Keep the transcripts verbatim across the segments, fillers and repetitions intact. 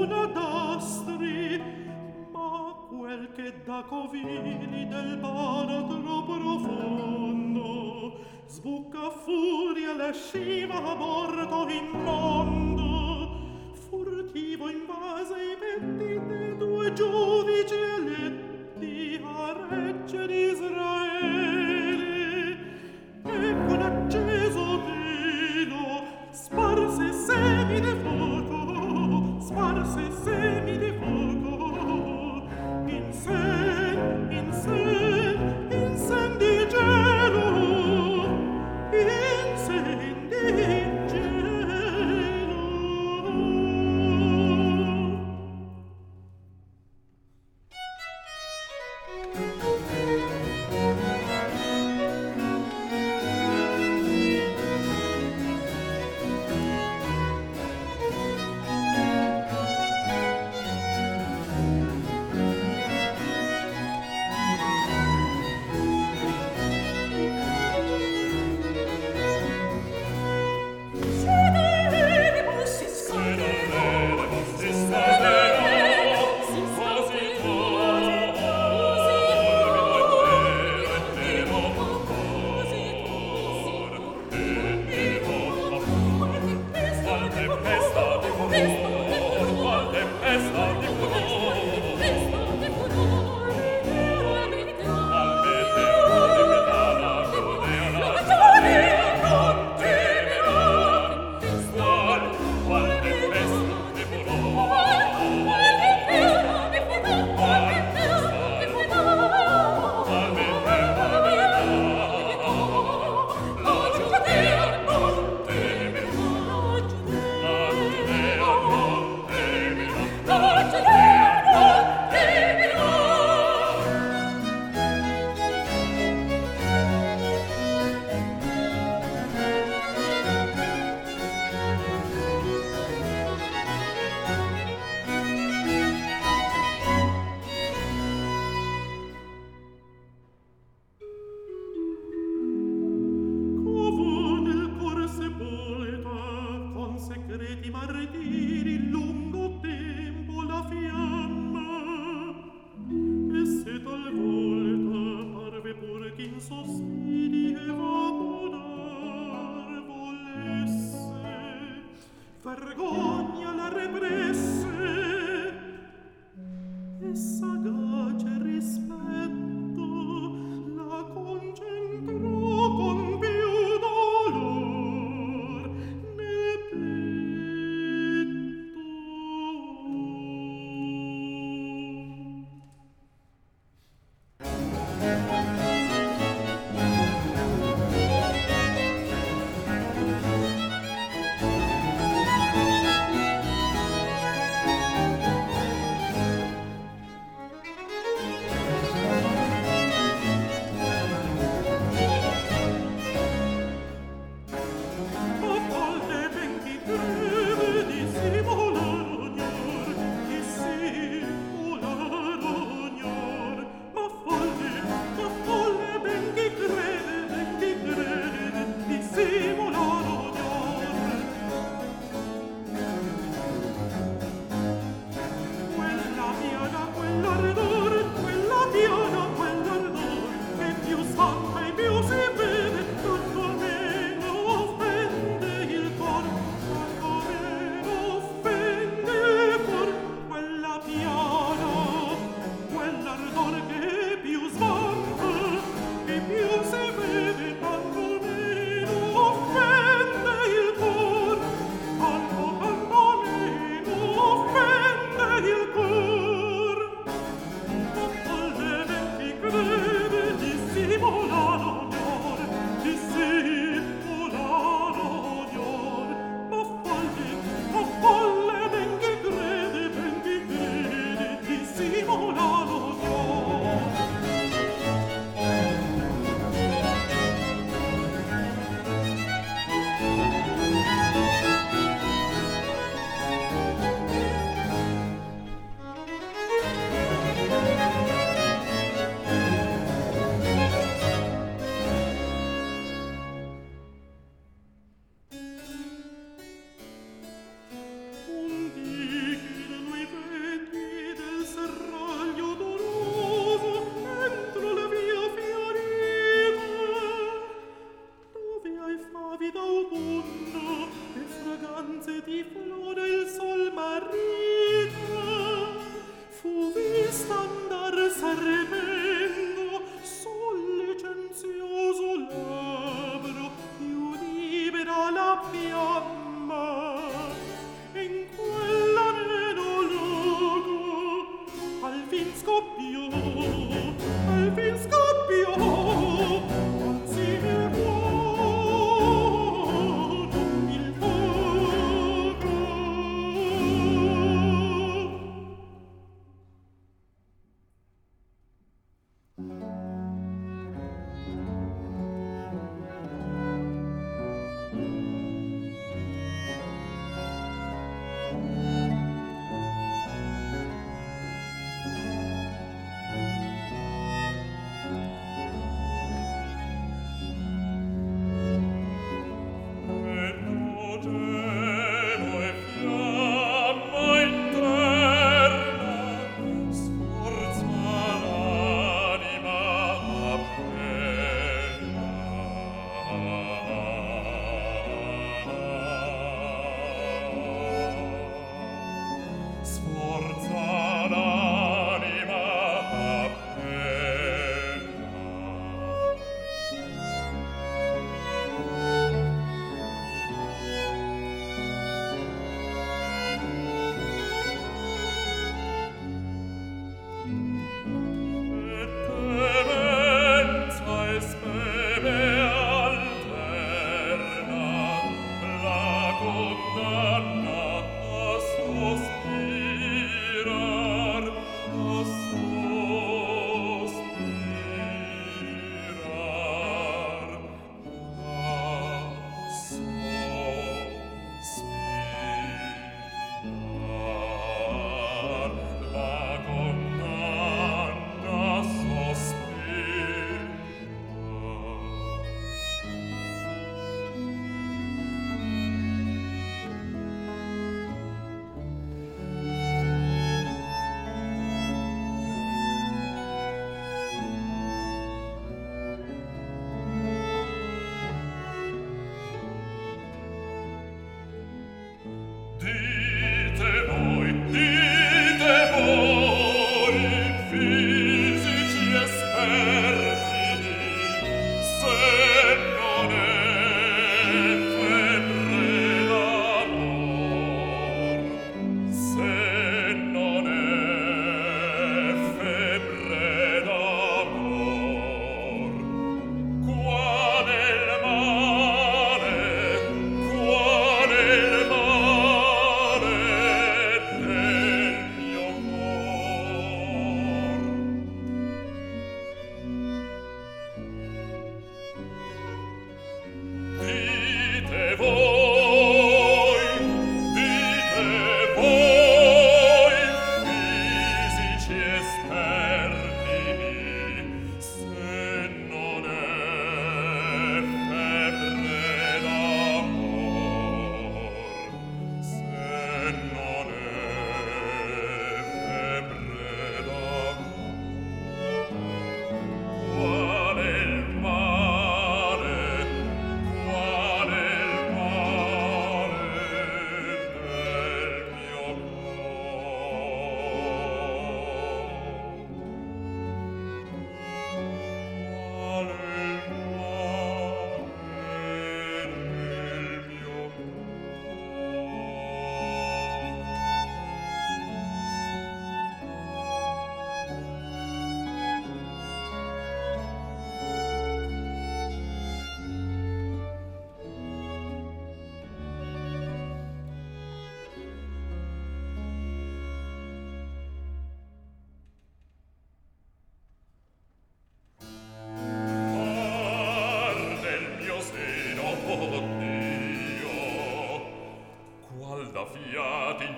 luna d'astri, ma quel che da covili del baratro profondo sbucca a furia lasciva a bordo in mondo, furtivo invase i petti de due giudici eletti a regge d'Israele, e con acceso velo sparse semi di fuoco, sparse semi di fuoco, in sen, in sen, in sen di gelo, in sen di gelo. Segreti martiri lungo tempo la fine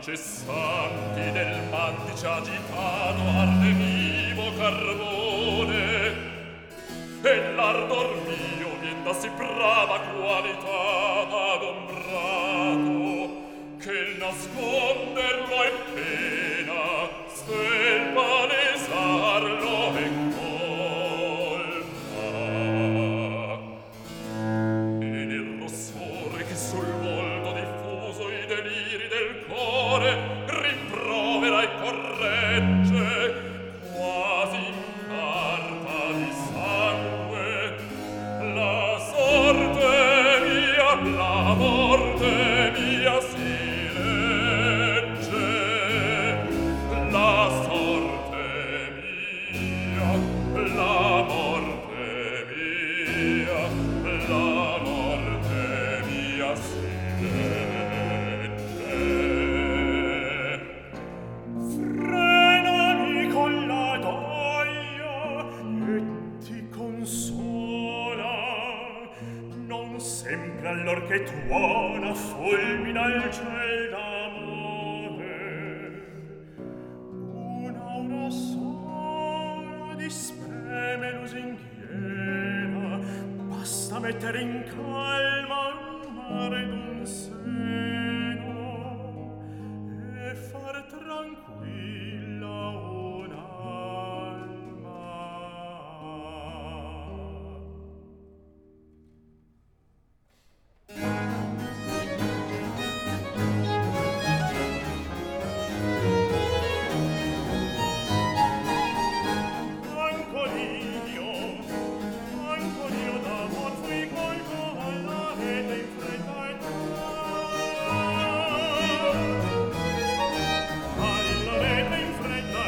incessanti del mantice agitato arde vivo carbone, e l'ardor mio vien da sì brava qualità adombrato, che il nasconderlo è pena, se il palesarlo è colpa. E nel rossore che sul volto diffuso i deliri del cuore rimprovera e corregge, quasi in carta di sangue, la sorte mia, la morte mia si legge. La sorte mia, la morte mia, la morte mia si legge. Frenami con la doglia e ti consola, non sempre allor che tuona fulmina il ciel d'amore. Un'aura sola dispreme lusinghiera, basta mettere in calma il mare d'un seno e far tranquilla un'alma. Ancor'io, ancor'io d'amor fui colto alla rete in fretta età, alla rete in fretta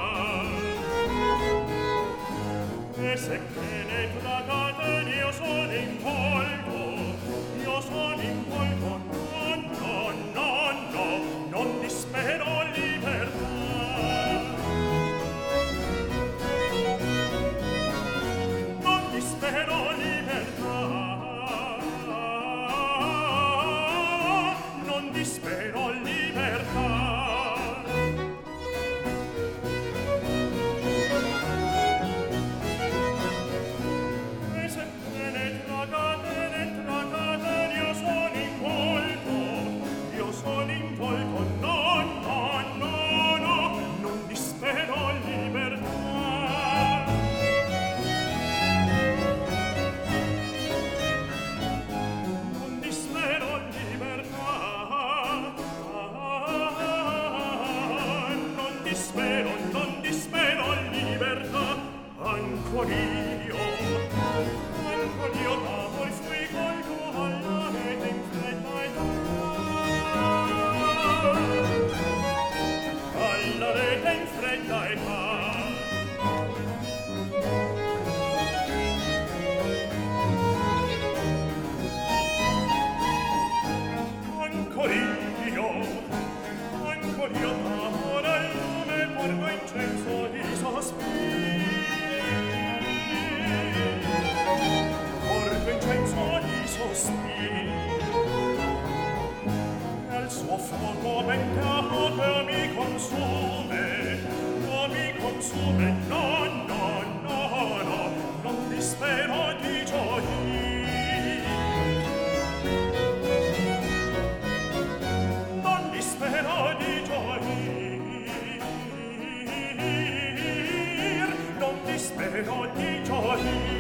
età. E se penetrata io sono involto, io sono involto, no, no, no, no, non dispero libertà. Non dispero libertà, non dispero libertà. E se penetra penetra catena, io sono involto, io sono involto, no, no, no, no, non dispero libertà. Non dispero libertà, non dispero, non dispero libertà. Ancor'io, ancor'io d'amor fui colto alla rete in fretta età, alla rete in fretta età. Ancor'io, ancor'io d'amor al lume porgo incenso di sospiri, porgo incenso di sospiri, e al suo fuoco ben caro che mi consume, che mi consume, no, no, no, no, non dispero di gioir. Non dispero di gioir, non dispero di gioir.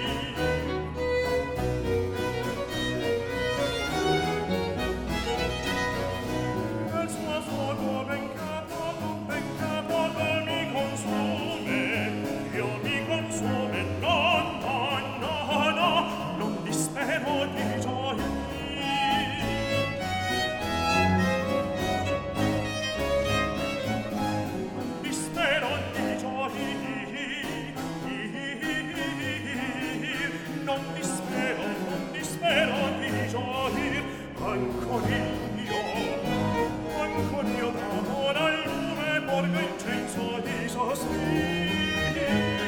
Il suo fuoco ben capo, ben capo che mi consume, io mi consume, no, no, no, no, non dispero di gioir. Dispero di gioir, non dispero, non dispero di gioir. Ancor'io, ancor'io d'amor al lume porgo incenso di sospiri,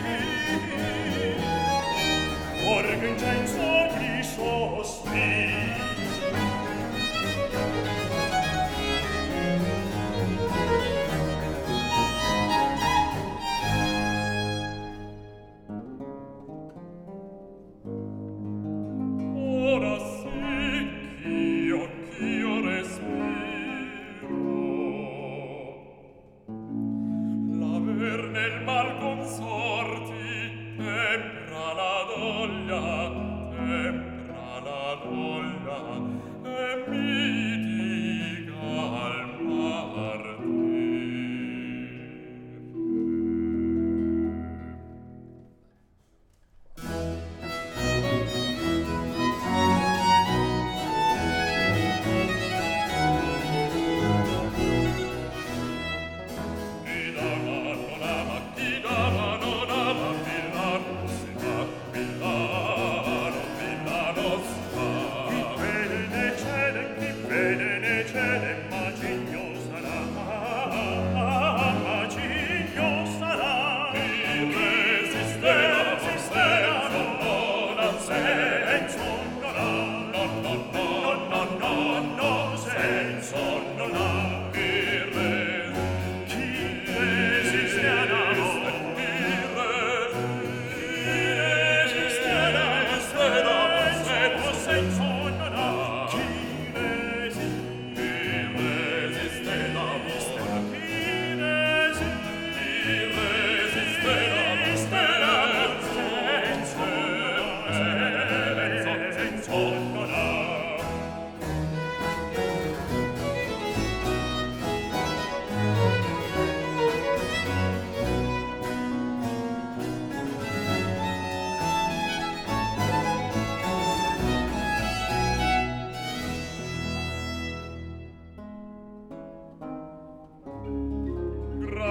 porgo incenso di sospiri.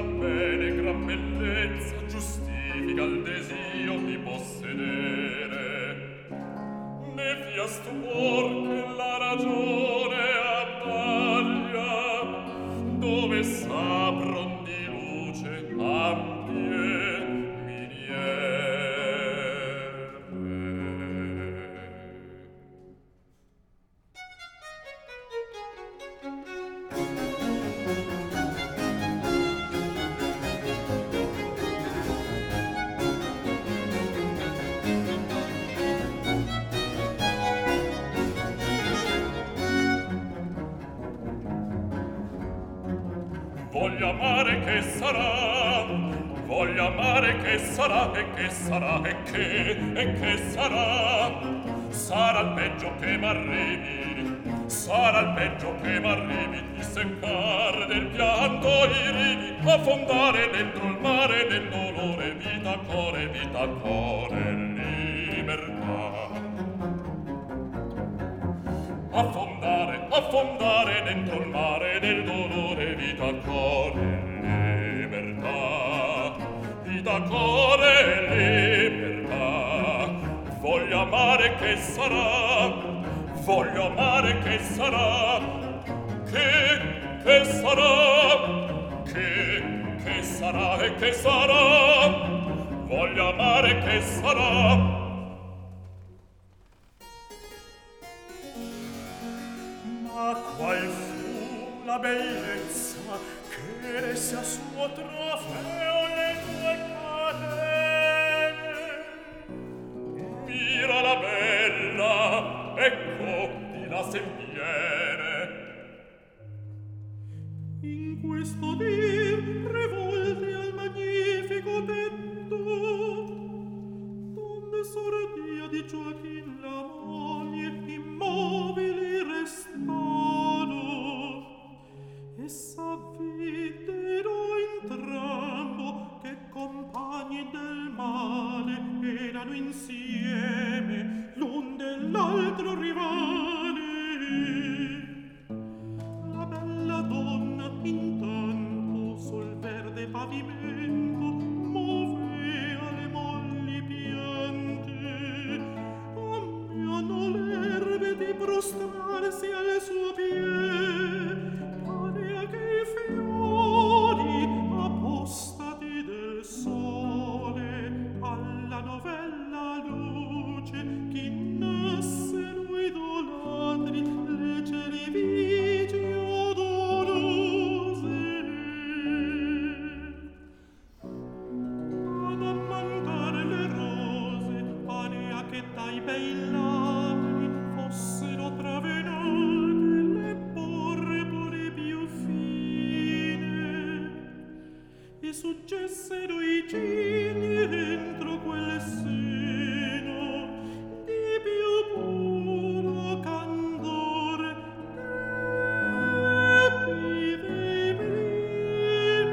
gran bene, gran bellezza giustifica il desio di possedere. Ne fia stupor che la ragione abbaglia, dove s'apron di luce ampie miniere. Voglio amare che sarà, voglio amare che sarà, e che sarà, e che, e che sarà. Sarà il peggio che m'arrivi, sarà il peggio che m'arrivi, di seccare del pianto i rivi, affondare dentro il mare del dolore, vita, core, vita, core, libertà. Affondare, affondare dentro il mare del dolore, vita, core, libertà. Vita, core, libertà. Voglio amare che sarà, voglio amare che sarà, che, che sarà, che, che sarà e che sarà. Voglio amare che sarà. Ma qual fu la bellezza che resse a suo trofeo le tue catene? Mira la bella, ecco di là se viene. In questo dir revolti al magnifico tetto, donde sordia di Gioachin la moglie, immobili restano, e s'avvidero entrambo che compagni del male erano insieme l'un dell'altro rivali. La bella donna intanto sul verde pavimento movea le molli piante, ammiano l'erbe di prostrarsi al suo piede, parea che i fiori appostati del sole alla novella luce chinnassero idolatri leggeri vigi odorose. Ad ammantare le rose parea che dai bei labbri fossero travenate le porpore più fine, e suggessero i cigni dentro quel seno di più puro candore che vive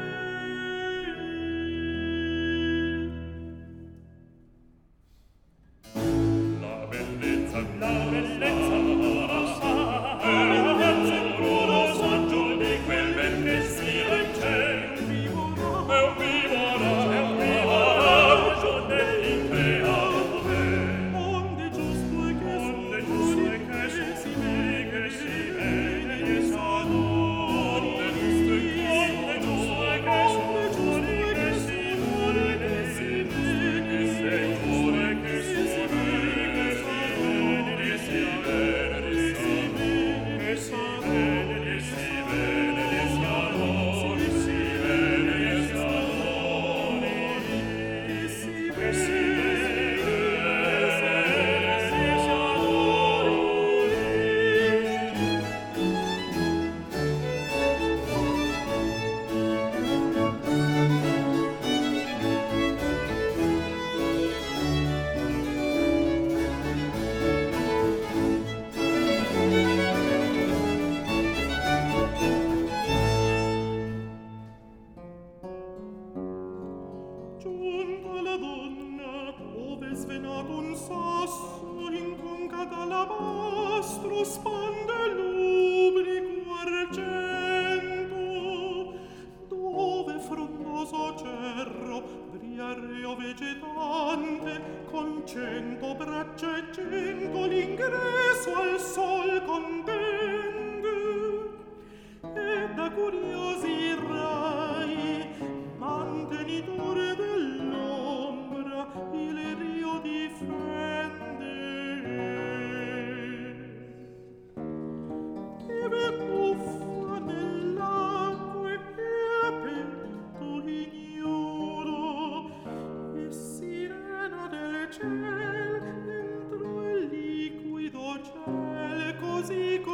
la bellezza, la bellezza rosa, e l'amorosa amorosa giù di quel bel che si regge. È un vivora, è un vivora, giù dell'increato, onde giusto e che onde giusto e che si vede, che si vede, che si adora, onde giusto e che giusto e che si vuole, che si vede, che si vuole, che si vede, che si vede, che si vede, che si vede, che si vede, che si vede, che si adora, che si vede, che si adora, che si giunta la donna, ove svenato un sasso in conca d'alabastro spande lubrico argento, dove luminoso cerro, briareo vegetante, con cento braccia e cento l'ingresso al sol contende. E da curiosi rai, mantenitore dell'ombra, il rio difende. Che ve tuffa nell'acqua e petto ignudo, e sirena del ciel, entro il liquido ciel, così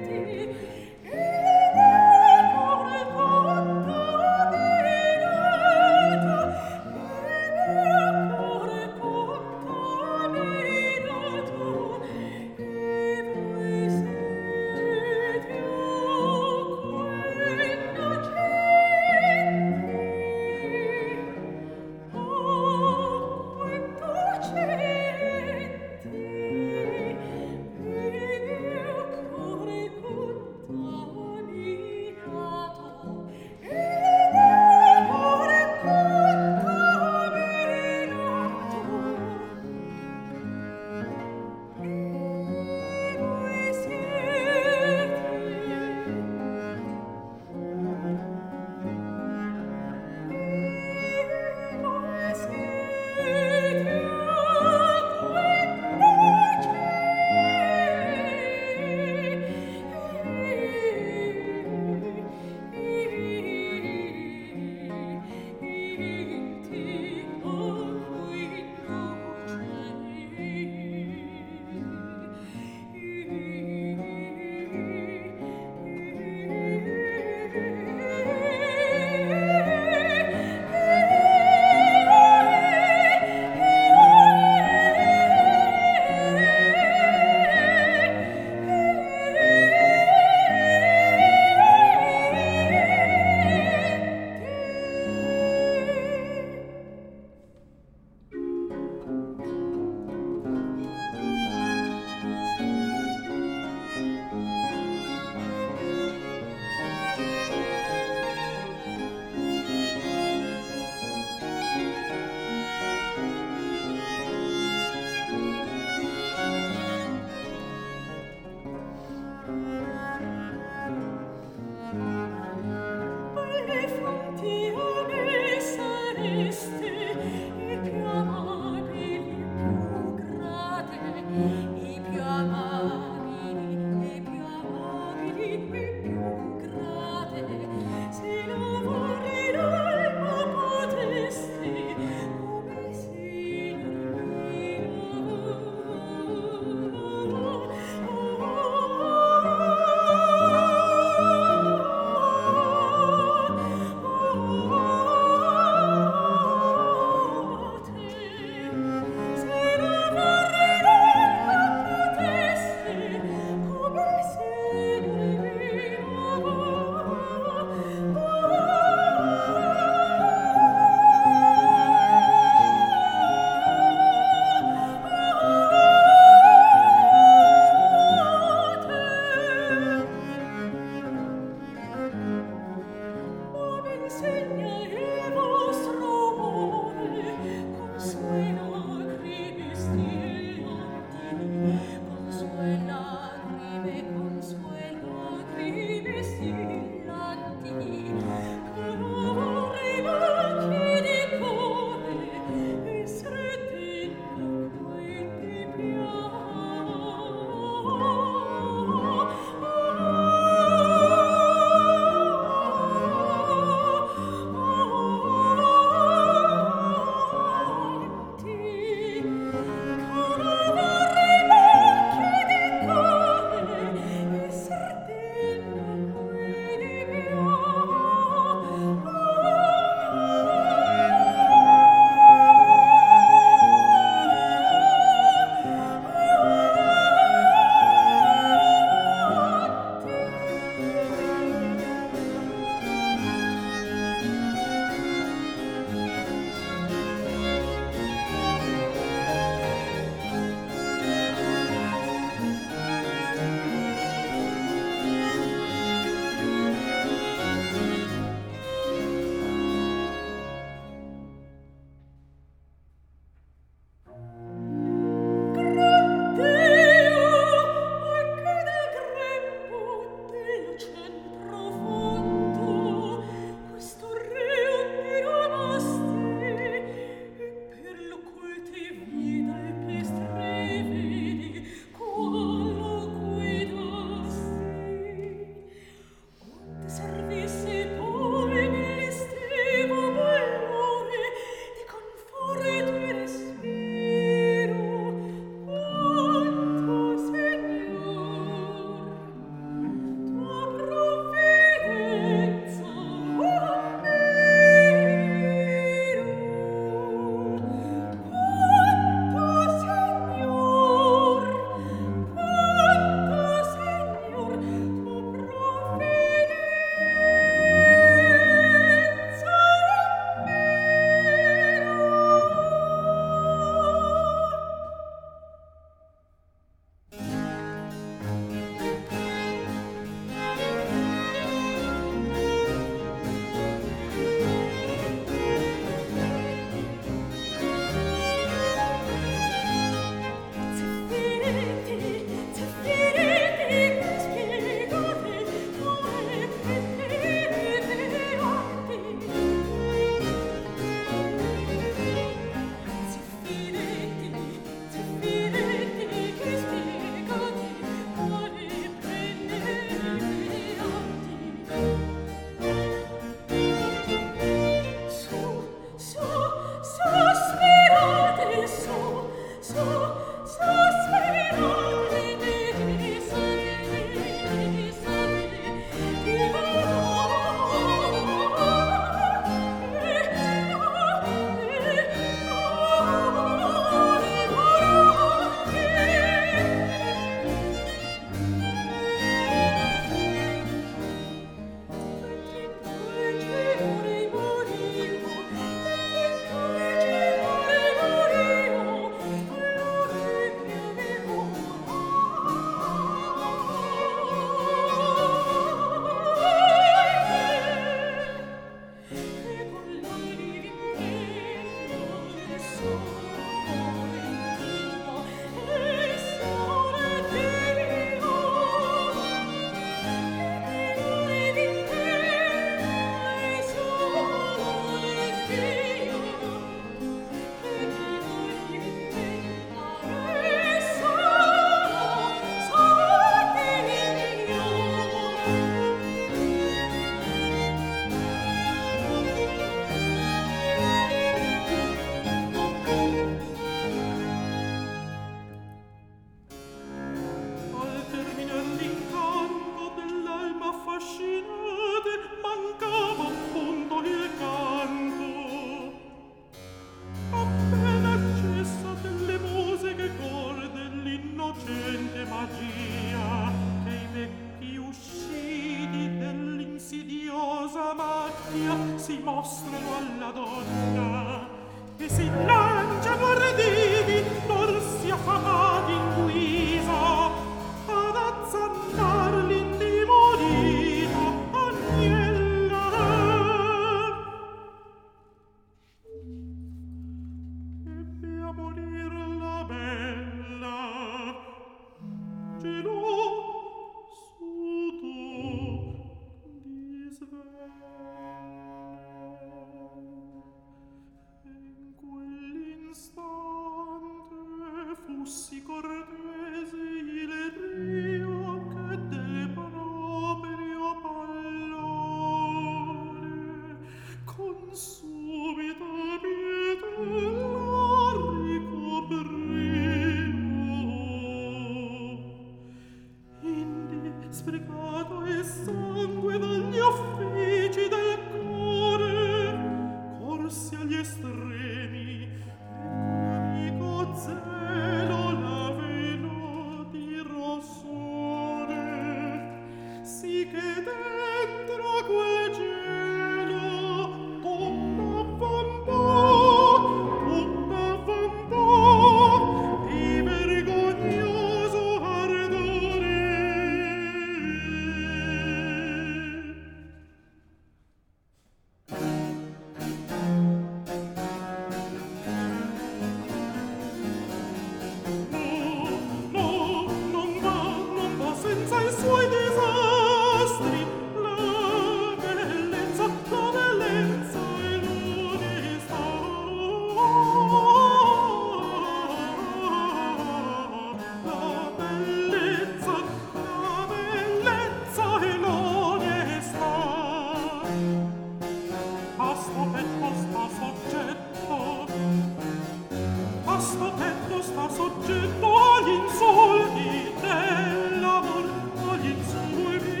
vasto petto sta soggetto agli insulti dell'amor, agli insulti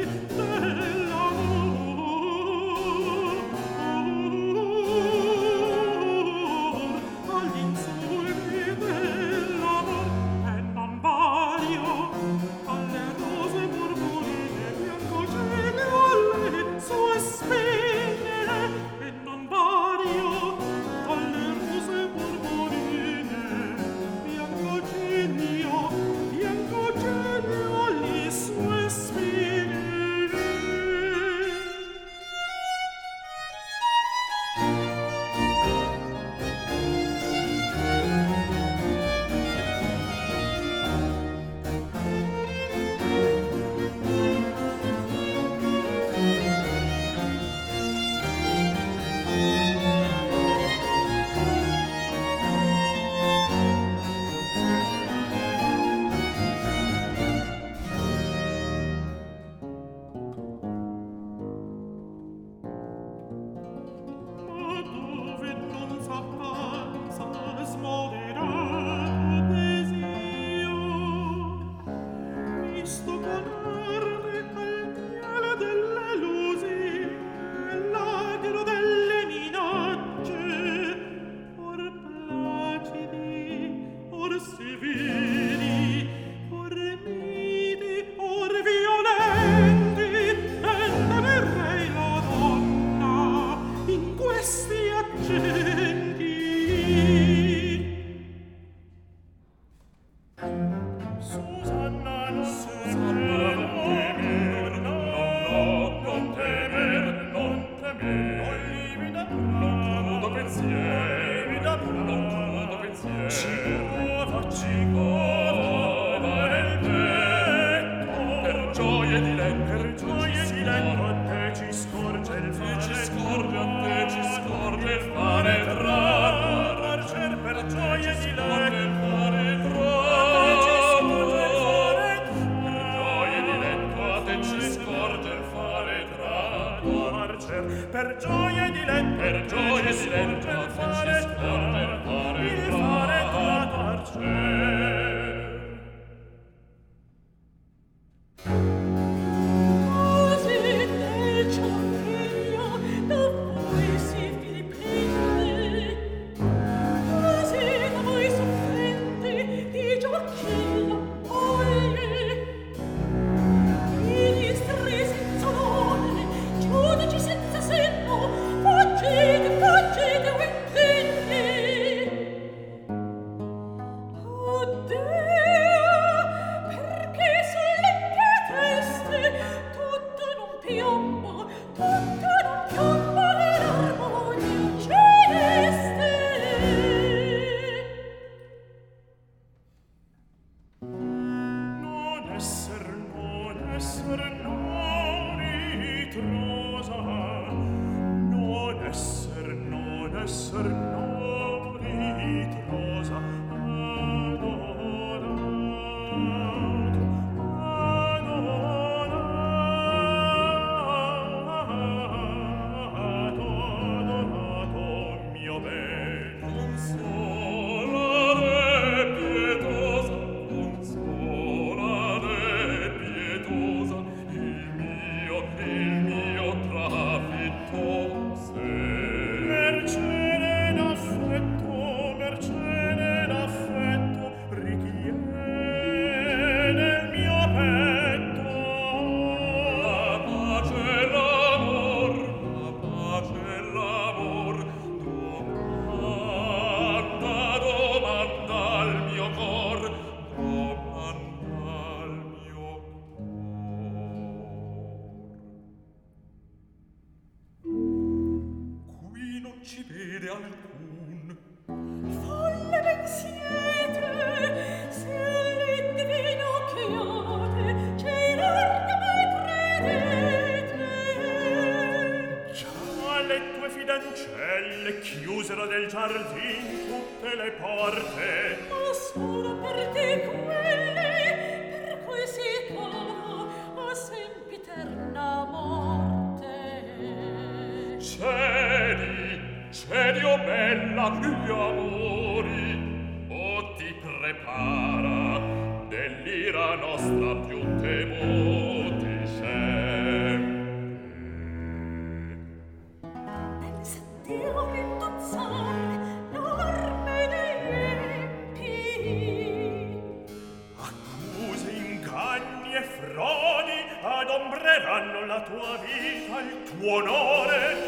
dell'amor, agli insulti dell'amor, e non vario alle rose murmurine bianco cielo alle sue spine, e non vario alle rose murmurine bianco genio, bianco genio alle sue spine. Ma dove non s'avanza smoderato desio, visto con arde caldiera delle lusi e l'agro delle minacce, or placidi, or severi, or miti, or violenti, e tenerrei la donna in questi accenti. Susanna, non temer, no, non temer, non temer, non livida, non crudo pensier, livida, non crudo pensier, ci cova, ci cova nel petto, per gioie di letto, per gioie di letto, a te ci scorge il fare, ci scorge, a te ci scorge il fare tra, marcer per gioie di letto, il fare tra, per gioia di letto, per gioia di letto, il fare tra, il fare tra marcer. Così del ciocchino da voi si filipende, così da voi soffrenti di giochino moglie, ministri senza onore, giudici senza senno, fuggite, fuggite, vendegni. Oddio, perché sulle mie teste tutto non piomba, tutto non piomba l'armonia celeste. Non esser, non esser, non ritrosa, non esser, non esser, non ritrosa, adorato, adorato, adorato mio ben. Consolare pietosa, consolare pietosa, il mio, il mio trafitto se. Mercede d'affetto, mercede d'affetto, richiede nel mio petto. La pace e l'amor, la pace e l'amor, domanda, domanda al mio cor, domanda al mio cor. Qui non ci vede alcun. Folle ben siete, se l'indivino chiamate, c'è larga mai credete. Già le tue fidancelle chiusero del giardin tutte le porte, ma solo per te quelle, per cui si caro a sempiterna morte. Cedi, cedi, o bella, gli amori, o prepara dell'ira nostra più temuti scempi. Sentiro rintuzzare l'arme dei empi. Accuse, inganni e frodi adombreranno la tua vita, il tuo onore,